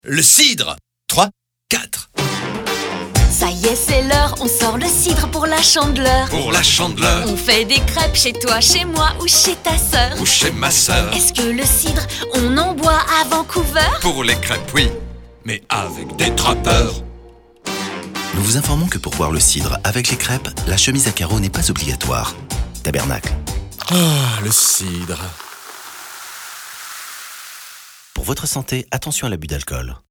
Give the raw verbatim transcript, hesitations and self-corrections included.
Le cidre. Trois, quatre. Ça y est, c'est l'heure, on sort le cidre pour la Chandeleur. Pour la Chandeleur. On fait des crêpes chez toi, chez moi ou chez ta sœur. Ou chez ma sœur. Est-ce que le cidre, on en boit à Vancouver? Pour les crêpes, oui, mais avec des trappeurs. Nous vous informons que pour boire le cidre avec les crêpes, la chemise à carreaux n'est pas obligatoire. Tabernacle. Ah, le cidre. Pour votre santé, attention à l'abus d'alcool.